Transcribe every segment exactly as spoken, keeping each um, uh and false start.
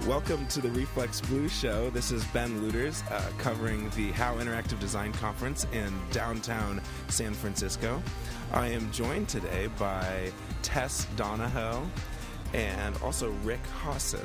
Welcome to the Reflex Blue Show. This is Ben Luters uh, covering the How Interactive Design Conference in downtown San Francisco. I am joined today by Tess Donahoe and also Rick Hawson.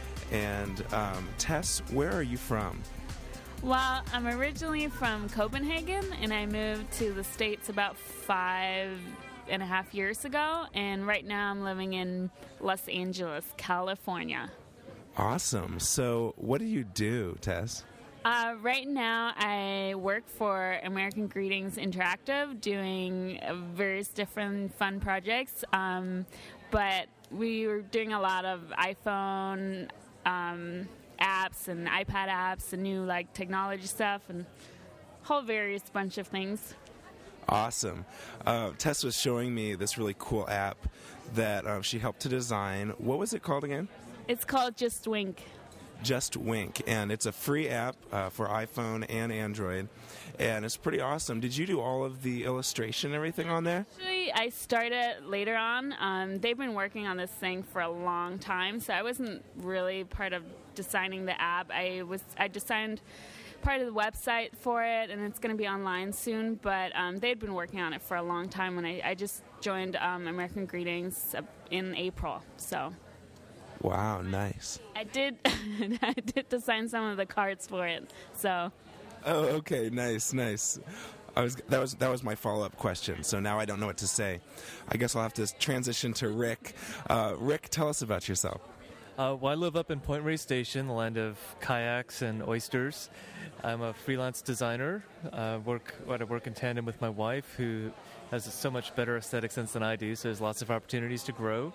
And um, Tess, where are you from? Well, I'm originally from Copenhagen, and I moved to the States about five and a half years ago. And right now I'm living in Los Angeles, California. Awesome. So what do you do, Tess? Uh, right now, I work for American Greetings Interactive, doing uh, various different fun projects. Um, but we were doing a lot of iPhone um, apps and iPad apps and new like technology stuff and a whole various bunch of things. Awesome. Uh, Tess was showing me this really cool app that um, she helped to design. What was it called again? It's called Just Wink. Just Wink, and it's a free app uh, for iPhone and Android, and it's pretty awesome. Did you do all of the illustration and everything on there? Actually, I started later on. Um, they've been working on this thing for a long time, so I wasn't really part of designing the app. I was I designed part of the website for it, and it's going to be online soon, but um, they'd been working on it for a long time when I, I just joined um, American Greetings in April, so... Wow, nice. I did I did design some of the cards for it. So Oh, okay, nice, nice. I was that was that was my follow-up question. So now I don't know what to say. I guess I'll have to transition to Rick. Uh, Rick, tell us about yourself. Uh, well, I live up in Point Reyes Station, the land of kayaks and oysters. I'm a freelance designer. Uh, work I work in tandem with my wife, who has a so much better aesthetic sense than I do, so there's lots of opportunities to grow.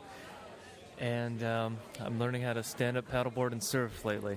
And um, I'm learning how to stand up paddleboard and surf lately.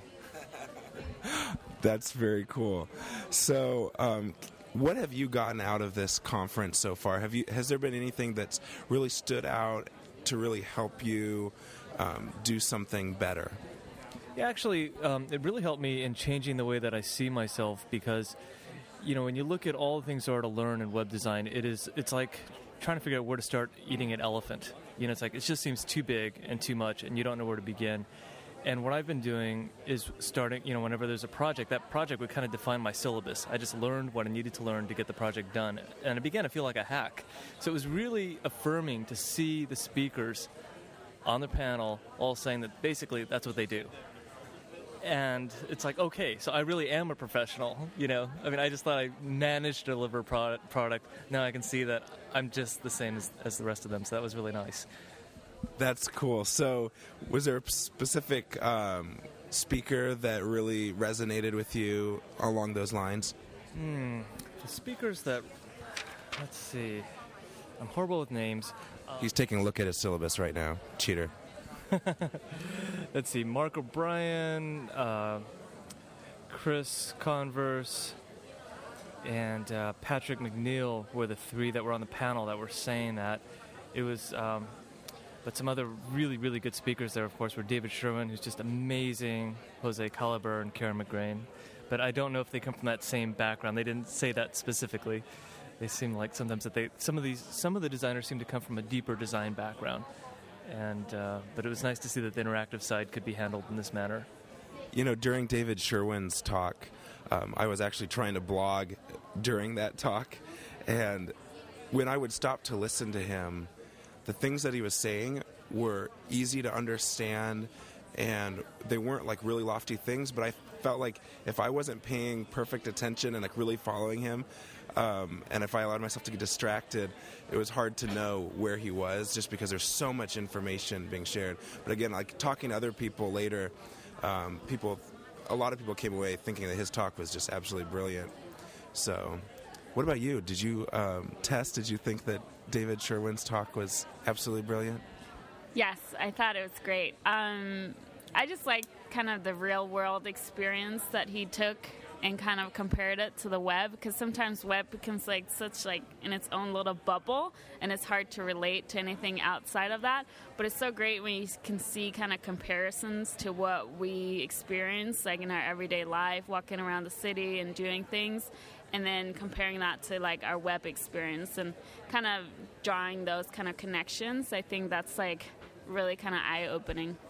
That's very cool. So, um, what have you gotten out of this conference so far? Have you has there been anything that's really stood out to really help you um, do something better? Yeah, actually, um, it really helped me in changing the way that I see myself because, you know, when you look at all the things there are to learn in web design, it is it's like trying to figure out where to start eating an elephant. You know, it's like it just seems too big and too much, and you don't know where to begin. And what I've been doing is starting, you know, whenever there's a project, that project would kind of define my syllabus. I just learned what I needed to learn to get the project done. And it began to feel like a hack. So it was really affirming to see the speakers on the panel all saying that basically that's what they do. And it's like, okay, so I really am a professional, you know. I mean, I just thought I managed to deliver a product. product. Now I can see that I'm just the same as, as the rest of them, so that was really nice. That's cool. So was there a specific um, speaker that really resonated with you along those lines? Hmm. The speakers that, let's see, I'm horrible with names. He's taking a look at his syllabus right now. Cheater. Let's see, Mark O'Brien, uh, Chris Converse, and uh, Patrick McNeil were the three that were on the panel that were saying that. It was, um, but some other really, really good speakers there, of course, were David Sherwin, who's just amazing, Jose Calabar, and Karen McGrain. But I don't know if they come from that same background. They didn't say that specifically. They seem like sometimes that they some of these some of the designers seem to come from a deeper design background. And uh, but it was nice to see that the interactive side could be handled in this manner. You know, during David Sherwin's talk, um, I was actually trying to blog during that talk, and when I would stop to listen to him, the things that he was saying were easy to understand, and they weren't like really lofty things, but I felt like if I wasn't paying perfect attention and like really following him, Um, and if I allowed myself to get distracted, it was hard to know where he was just because there's so much information being shared. But again, like talking to other people later, um, people, a lot of people came away thinking that his talk was just absolutely brilliant. So what about you? Did you, um, Tess, did you think that David Sherwin's talk was absolutely brilliant? Yes, I thought it was great. Um, I just like kind of the real world experience that he took and kind of compared it to the web, because sometimes web becomes like such like in its own little bubble, and it's hard to relate to anything outside of that. But it's so great when you can see kind of comparisons to what we experience, like in our everyday life, walking around the city and doing things, and then comparing that to like our web experience and kind of drawing those kind of connections. I think that's like really kind of eye-opening.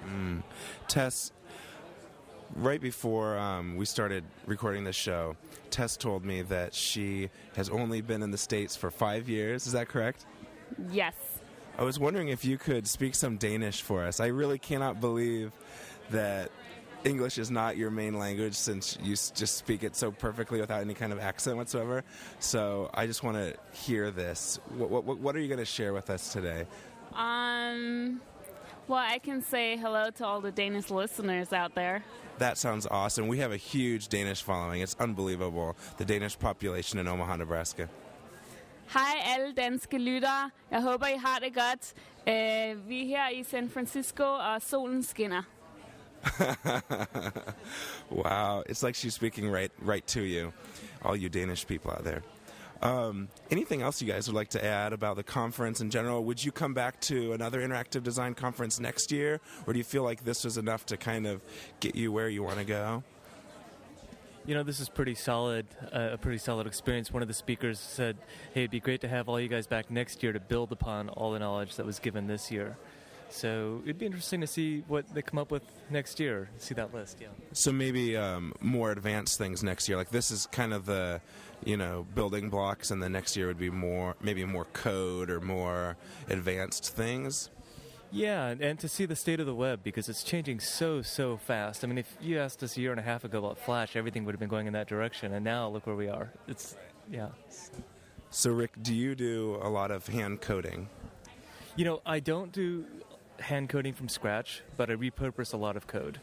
Mm. Tess, right before um, we started recording this show, Tess told me that she has only been in the States for five years. Is that correct? Yes. I was wondering if you could speak some Danish for us. I really cannot believe that English is not your main language, since you s- just speak it so perfectly without any kind of accent whatsoever. So I just want to hear this. What, what, what are you going to share with us today? Um, well, I can say hello to all the Danish listeners out there. That sounds awesome. We have a huge Danish following. It's unbelievable, the Danish population in Omaha, Nebraska. Hej alle danske lyttere. Jeg håber, I har det godt. Uh, vi er her i San Francisco, og solen skinner. Wow, it's like she's speaking right right to you, all you Danish people out there. Um, anything else you guys would like to add about the conference in general? Would you come back to another interactive design conference next year, or do you feel like this was enough to kind of get you where you want to go? You know, this is pretty solid, uh, a pretty solid experience. One of the speakers said, hey, it'd be great to have all you guys back next year to build upon all the knowledge that was given this year. So it'd be interesting to see what they come up with next year, see that list, yeah. So maybe um, more advanced things next year. Like this is kind of the, you know, building blocks, and the next year would be more, maybe more code or more advanced things. Yeah, and, and to see the state of the web, because it's changing so, so fast. I mean, if you asked us a year and a half ago about Flash, everything would have been going in that direction, and now look where we are. It's, yeah. So, Rick, do you do a lot of hand coding? You know, I don't do hand coding from scratch, but I repurpose a lot of code.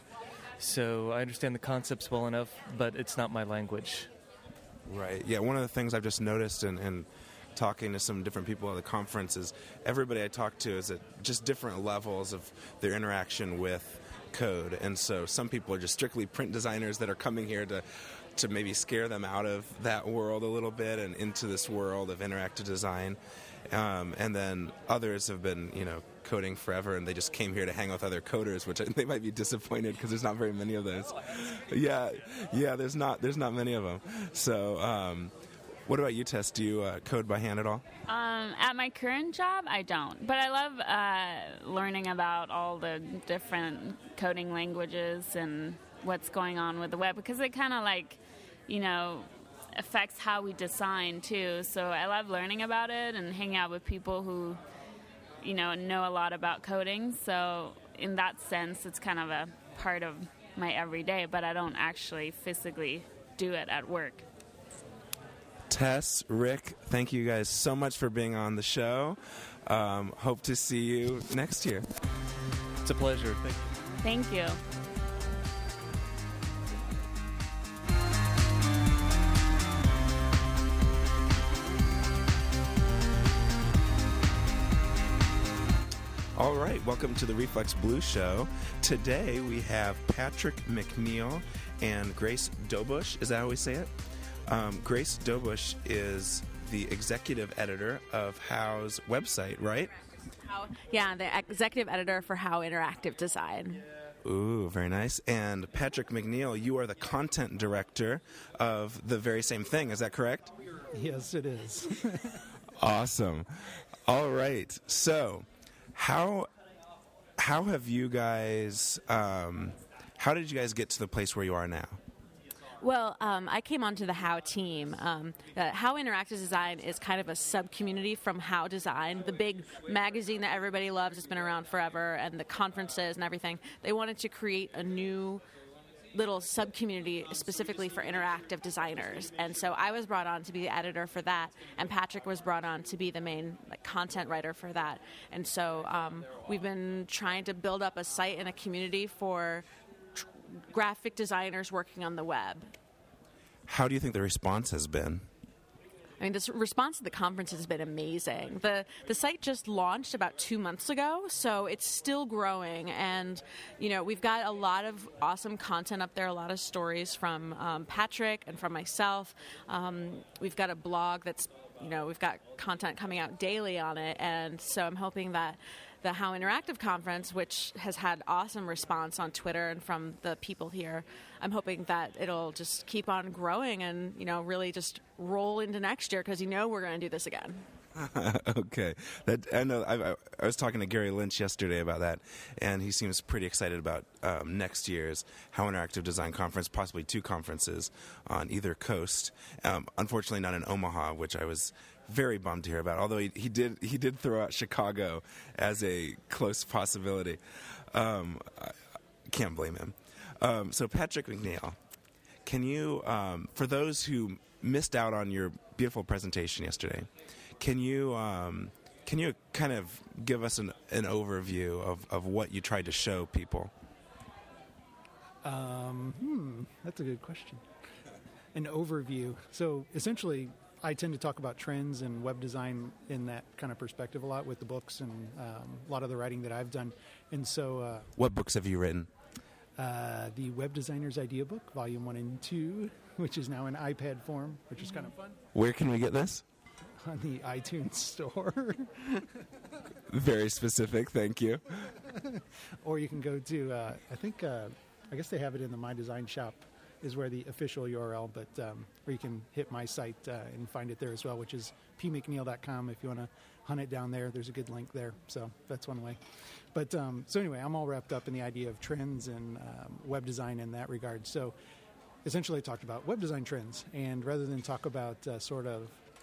So I understand the concepts well enough, but it's not my language. Right. Yeah, one of the things I've just noticed in, in talking to some different people at the conference is everybody I talk to is at just different levels of their interaction with code. And so some people are just strictly print designers that are coming here to to maybe scare them out of that world a little bit and into this world of interactive design. Um, and then others have been, you know, coding forever, and they just came here to hang with other coders, which I, they might be disappointed because there's not very many of those. Yeah, yeah, there's not there's not many of them. So, um, what about you, Tess? Do you uh, code by hand at all? Um, at my current job, I don't. But I love uh, learning about all the different coding languages and what's going on with the web, because it kind of like, you know, affects how we design too. So I love learning about it and hanging out with people who, you know, know a lot about coding. So in that sense, it's kind of a part of my everyday, but I don't actually physically do it at work. Tess, Rick, thank you guys so much for being on the show. Um, hope to see you next year. It's a pleasure. Thank you. Thank you. All right, welcome to the Reflex Blues Show. Today we have Patrick McNeil and Grace Dobush. Is that how we say it? Um, Grace Dobush is the executive editor of How's website, right? How, yeah, the executive editor for How Interactive Design. Ooh, very nice. And Patrick McNeil, you are the content director of the very same thing. Is that correct? Yes, it is. Awesome. All right. So, how how have you guys? Um, how did you guys get to the place where you are now? Well, um, I came onto the How team. Um, uh, How Interactive Design is kind of a sub-community from How Design, the big magazine that everybody loves. It's been around forever, and the conferences and everything. They wanted to create a new little sub-community specifically for interactive designers. And so I was brought on to be the editor for that, and Patrick was brought on to be the main like, content writer for that. And so um, we've been trying to build up a site and a community for tr- graphic designers working on the web. How do you think the response has been? I mean, the response to the conference has been amazing. The the site just launched about two months ago, so it's still growing. And, you know, we've got a lot of awesome content up there, a lot of stories from um, Patrick and from myself. Um, we've got a blog that's, you know, we've got content coming out daily on it. And so I'm hoping that the How Interactive Conference, which has had awesome response on Twitter and from the people here, I'm hoping that it'll just keep on growing and, you know, really just roll into next year because, you know, we're going to do this again. Okay. That I know. I, I was talking to Gary Lynch yesterday about that, and he seems pretty excited about um, next year's How Interactive Design Conference, possibly two conferences on either coast. Um, unfortunately, not in Omaha, which I was very bummed to hear about. Although he, he did he did throw out Chicago as a close possibility. Um, I can't blame him. Um, so Patrick McNeil, can you, um, for those who missed out on your beautiful presentation yesterday, can you um, can you kind of give us an, an overview of, of what you tried to show people? Um, hmm, that's a good question. An overview. So essentially, I tend to talk about trends and web design in that kind of perspective a lot with the books and um, a lot of the writing that I've done. And so, uh, What books have you written? Uh, the Web Designer's Idea Book, Volume one and two, which is now in iPad form, which is kind of fun. Where can we get this? On the iTunes Store. Very specific, thank you. Or you can go to, uh, I think, uh, I guess they have it in the My Design Shop is where the official U R L, but um, or you can hit my site uh, and find it there as well, which is p mcneil dot com if you want to hunt it down there. There's a good link there, so that's one way. But um, so anyway, I'm all wrapped up in the idea of trends and um, web design in that regard. So essentially I talked about web design trends, and rather than talk about uh, sort of,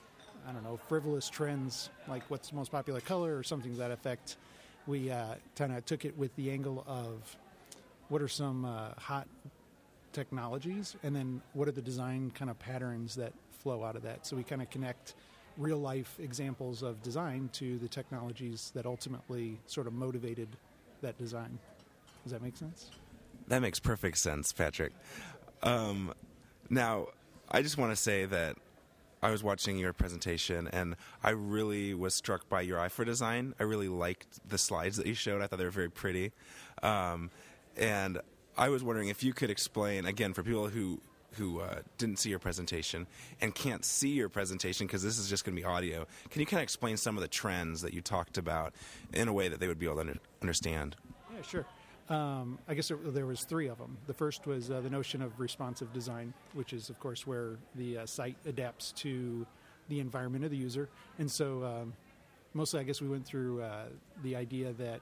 I don't know, frivolous trends like what's the most popular color or something to that effect, we uh, kind of took it with the angle of what are some uh, hot technologies, and then what are the design kind of patterns that flow out of that. So we kind of connect real life examples of design to the technologies that ultimately sort of motivated that design. Does that make sense? That makes perfect sense, Patrick. Um, now, I just want to say that I was watching your presentation, and I really was struck by your eye for design. I really liked the slides that you showed. I thought they were very pretty. Um, and I was wondering if you could explain, again, for people who who uh, didn't see your presentation and can't see your presentation because this is just going to be audio, can you kind of explain some of the trends that you talked about in a way that they would be able to under- understand? Yeah, sure. Um, I guess there, there was three of them. The first was uh, the notion of responsive design, which is, of course, where the uh, site adapts to the environment of the user. And so um, mostly, I guess, we went through uh, the idea that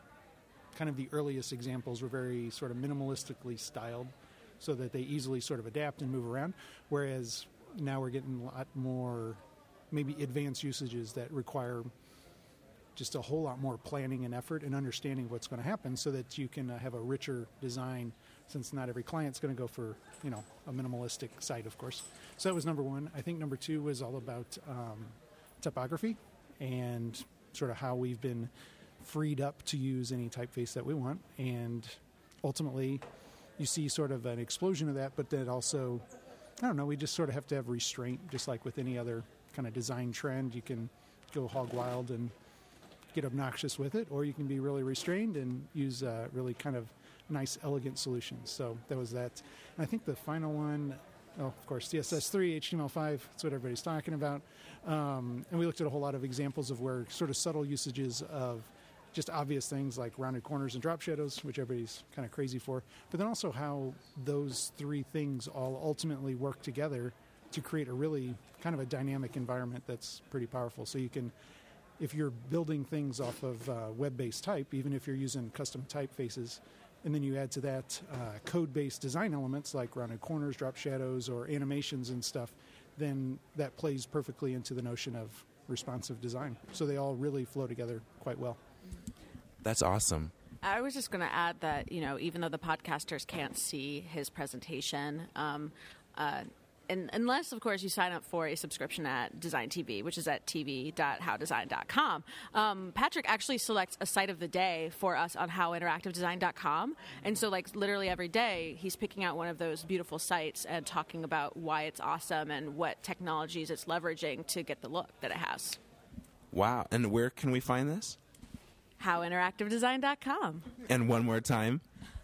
kind of the earliest examples were very sort of minimalistically styled so that they easily sort of adapt and move around, whereas now we're getting a lot more maybe advanced usages that require just a whole lot more planning and effort and understanding what's going to happen so that you can uh, have a richer design, since not every client's going to go for, you know, a minimalistic site, of course. So that was number one. I think number two was all about um, typography and sort of how we've been freed up to use any typeface that we want. And ultimately, you see sort of an explosion of that, but then also, I don't know, we just sort of have to have restraint, just like with any other kind of design trend. You can go hog wild and get obnoxious with it, or you can be really restrained and use uh, really kind of nice, elegant solutions. So that was that. And I think the final one, oh, of course, C S S three, H T M L five, that's what everybody's talking about. Um, and we looked at a whole lot of examples of where sort of subtle usages of just obvious things like rounded corners and drop shadows, which everybody's kind of crazy for, but then also how those three things all ultimately work together to create a really kind of a dynamic environment that's pretty powerful. So you can, if you're building things off of uh, web-based type, even if you're using custom typefaces, and then you add to that uh, code-based design elements like rounded corners, drop shadows, or animations and stuff, then that plays perfectly into the notion of responsive design. So they all really flow together quite well. That's awesome. I was just going to add that, you know, even though the podcasters can't see his presentation, um, uh, and unless, of course, you sign up for a subscription at Design T V, which is at t v dot how design dot com, um, Patrick actually selects a site of the day for us on how interactive design dot com. And so, like, literally every day, he's picking out one of those beautiful sites and talking about why it's awesome and what technologies it's leveraging to get the look that it has. Wow. And where can we find this? how interactive design dot com. And one more time.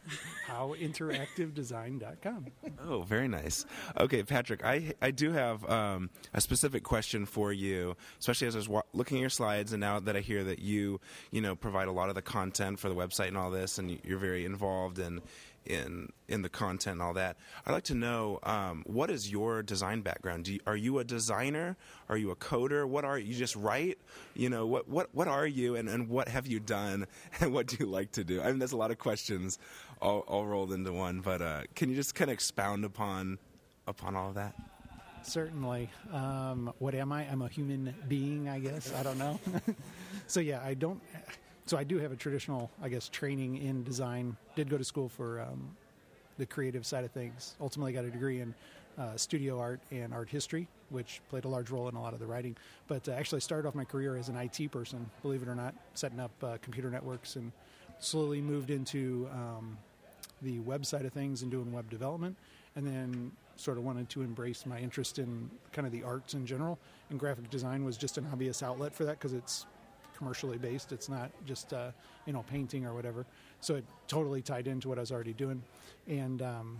how interactive design dot com. Oh, very nice. Okay, Patrick, I I do have um, a specific question for you, especially as I was wa- looking at your slides, and now that I hear that you, you know, provide a lot of the content for the website and all this, and you're very involved in in in the content and all that. I'd like to know, um, what is your design background? Do you, are you a designer? Are you a coder? What are you? Just write? You know, what what what are you, and, and what have you done, and what do you like to do? I mean, there's a lot of questions all, all rolled into one, but uh, can you just kind of expound upon upon all of that? Certainly. Um, what am I? I'm a human being, I guess. I don't know. So yeah, I don't. So I do have a traditional, I guess, training in design. Did go to school for um, the creative side of things. Ultimately got a degree in uh, studio art and art history, which played a large role in a lot of the writing. But uh, actually started off my career as an I T person, believe it or not, setting up uh, computer networks, and slowly moved into um, the web side of things and doing web development. And then sort of wanted to embrace my interest in kind of the arts in general. And graphic design was just an obvious outlet for that because it's commercially based. It's not just, uh, you know, painting or whatever. So it totally tied into what I was already doing. And um,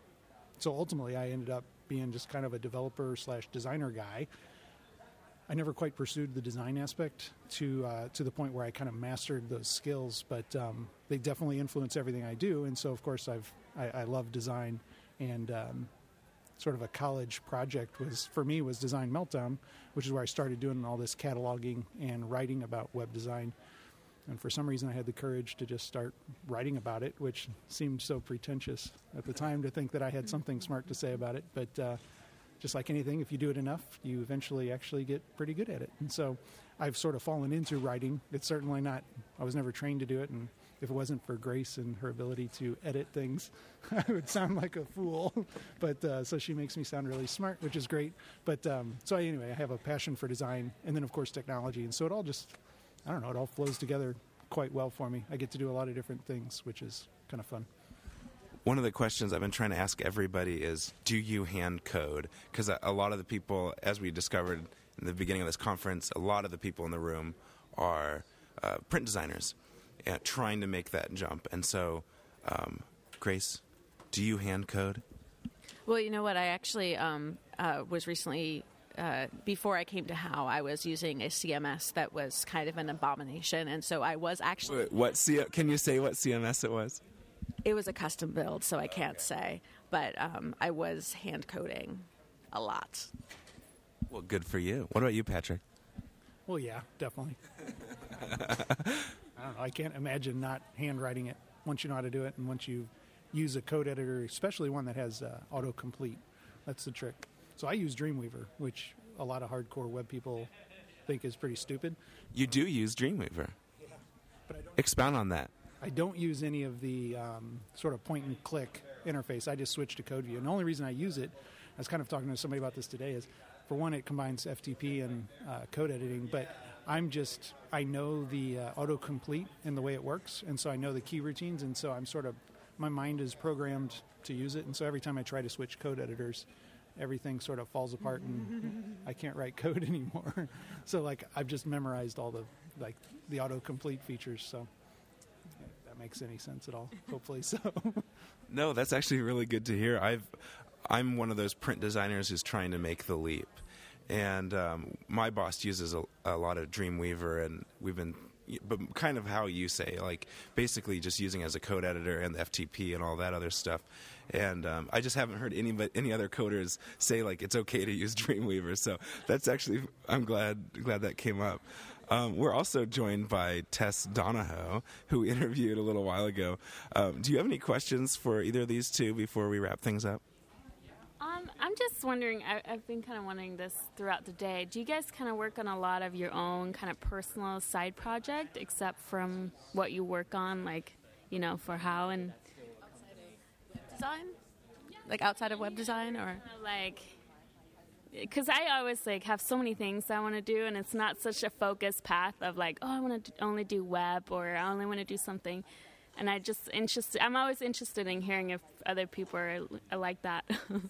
so ultimately I ended up being just kind of a developer slash designer guy. I never quite pursued the design aspect to uh, to the point where I kind of mastered those skills, but um, they definitely influence everything I do. And so, of course, I've I, I love design, and um, sort of a college project was for me was Design Meltdown, which is where I started doing all this cataloging and writing about web design. And for some reason, I had the courage to just start writing about it, which seemed so pretentious at the time to think that I had something smart to say about it. But uh, just like anything, if you do it enough, you eventually actually get pretty good at it. And so I've sort of fallen into writing. It's certainly not, I was never trained to do it. And if it wasn't for Grace and her ability to edit things, I would sound like a fool. But uh, so she makes me sound really smart, which is great. But um, so anyway, I have a passion for design and then, of course, technology. And so it all just, I don't know, it all flows together quite well for me. I get to do a lot of different things, which is kind of fun. One of the questions I've been trying to ask everybody is, do you hand code? Because a, a lot of the people, as we discovered in the beginning of this conference, a lot of the people in the room are uh, print designers uh, trying to make that jump. And so, um, Grace, do you hand code? Well, you know what? I actually um, uh, was recently, uh, before I came to How, I was using a C M S that was kind of an abomination. And so I was actually... Wait, what C- can you say what C M S it was? It was a custom build, so I can't say. But um, I was hand coding a lot. Well, good for you. What about you, Patrick? Well, yeah, definitely. I don't know. I can't imagine not handwriting it once you know how to do it, and once you use a code editor, especially one that has uh, autocomplete. That's the trick. So I use Dreamweaver, which a lot of hardcore web people think is pretty stupid. You do use Dreamweaver. Yeah. But I don't Expound on that. I don't use any of the um, sort of point and click interface. I just switch to CodeView. And the only reason I use it, I was kind of talking to somebody about this today, is for one, it combines F T P and uh, code editing, but I'm just, I know the uh, autocomplete and the way it works, and so I know the key routines, and so I'm sort of, my mind is programmed to use it, and so every time I try to switch code editors, everything sort of falls apart and I can't write code anymore. So like I've just memorized all the, like the autocomplete features, so. Makes any sense at all. Hopefully so. No, that's actually really good to hear. I've I'm one of those print designers who's trying to make the leap, and um, my boss uses a, a lot of Dreamweaver, and we've been, but kind of how you say, like basically just using it as a code editor and the F T P and all that other stuff. And um, I just haven't heard any any other coders say like it's okay to use Dreamweaver. So that's actually, I'm glad glad that came up. Um, we're also joined by Tess Donahoe, who we interviewed a little while ago. Um, do you have any questions for either of these two before we wrap things up? Um, I'm just wondering, I, I've been kind of wondering this throughout the day. Do you guys kind of work on a lot of your own kind of personal side project, except from what you work on, like, you know, for How and Design? Like outside of web design, or? like... Because I always like have so many things I want to do, and it's not such a focused path of like, oh, I want to only do web, or I only want to do something. And I just interested. I'm always interested in hearing if other people are, are like that.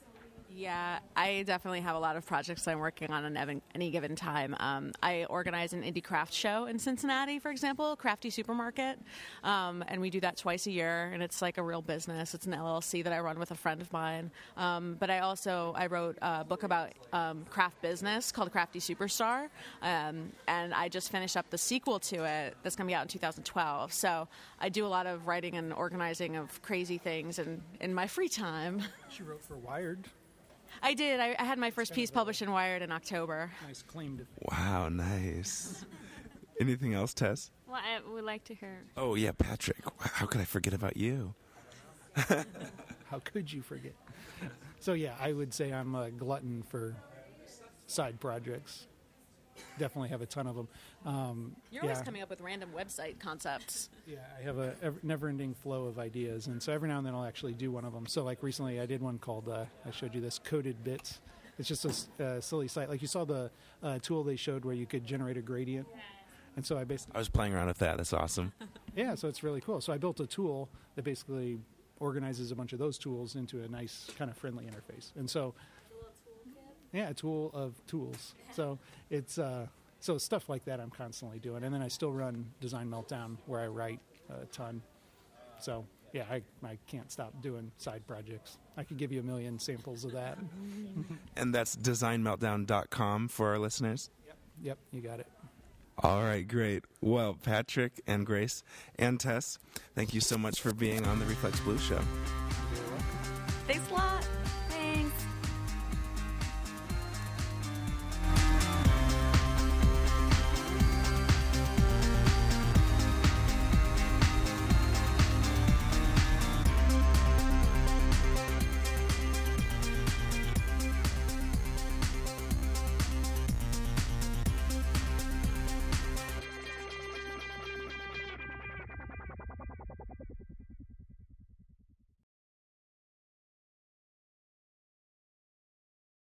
Yeah, I definitely have a lot of projects I'm working on at any given time. Um, I organize an indie craft show in Cincinnati, for example, Crafty Supermarket, um, and we do that twice a year, and it's like a real business. It's an L L C that I run with a friend of mine. Um, but I also I wrote a book about um, craft business called Crafty Superstar, um, and I just finished up the sequel to it that's going to be out in two thousand twelve. So I do a lot of writing and organizing of crazy things in, in my free time. She wrote for Wired. I did. I, I had my first piece published in Wired in October. Nice claim to. Wow, nice. Anything else, Tess? Well, I would like to hear. Oh, yeah, Patrick. How could I forget about you? How could you forget? So, yeah, I would say I'm a glutton for side projects. Definitely have a ton of them. Um, You're yeah. always coming up with random website concepts. Yeah, I have a ever, never-ending flow of ideas, and so every now and then I'll actually do one of them. So, like recently, I did one called uh, I showed you this Coded Bits. It's just a uh, silly site. Like you saw the uh, tool they showed where you could generate a gradient, and so I basically I was playing around with that. That's awesome. yeah, so it's really cool. So I built a tool that basically organizes a bunch of those tools into a nice kind of friendly interface, and so. Yeah, a tool of tools. So it's uh, so stuff like that I'm constantly doing, and then I still run Design Meltdown where I write a ton. So yeah, I I can't stop doing side projects. I could give you a million samples of that. And that's design meltdown dot com for our listeners. Yep, yep, you got it. All right, great. Well, Patrick and Grace and Tess, thank you so much for being on the Reflex Blues Show. Thanks a lot.